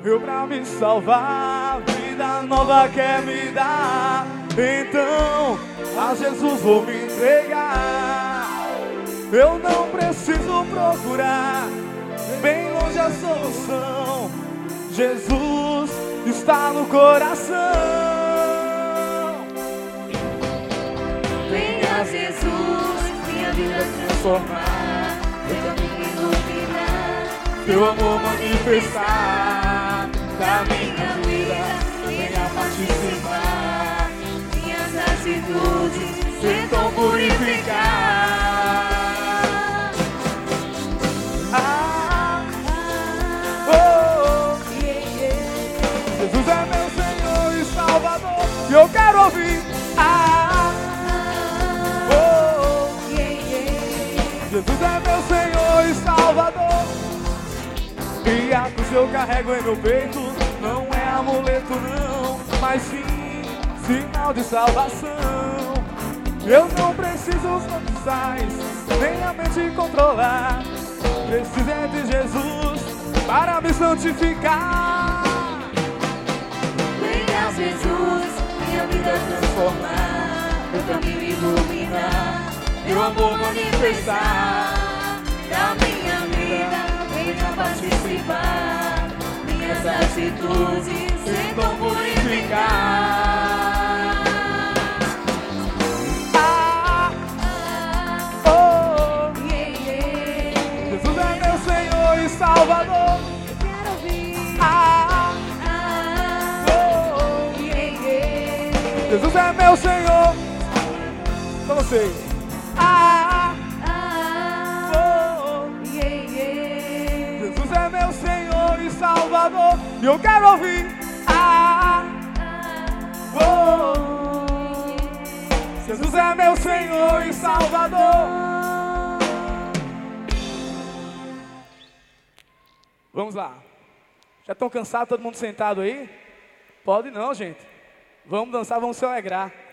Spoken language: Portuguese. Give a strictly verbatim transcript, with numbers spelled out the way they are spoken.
veio pra me salvar, vida nova quer me dar. Então a Jesus vou me entregar. Eu não preciso procurar bem longe a solução. Jesus está no coração. Venha Jesus, minha vida transformar, venha me iluminar, teu amor manifestar da minha vida. venha participar, minhas atitudes tentam purificar. Ah, oh, oh. Jesus é meu Senhor e Salvador, e eu quero ouvir. Ah, oh, oh. Jesus é meu Senhor e Salvador, e a cruz eu carrego em meu peito. Não é amuleto não, mas sim sinal de salvação. Eu não preciso sais, nem a mente controlar. Preciso é de Jesus para me santificar. Venha Jesus, minha vida transformar, meu caminho iluminar, Meu amor manifestar da minha vida, venha participar, minhas atitudes tentam purificar. Ah, oh, oh. Jesus é meu Senhor e Salvador. Quero ouvir. Ah, oh, oh. Jesus é meu Senhor. Pra vocês. Ah, oh, oh. Jesus é meu Senhor e Salvador, e eu quero ouvir. Ah, oh, oh. Jesus é meu Senhor e Salvador. Vamos lá. Já estão cansados, todo mundo sentado aí? Pode não, gente. Vamos dançar, vamos se alegrar.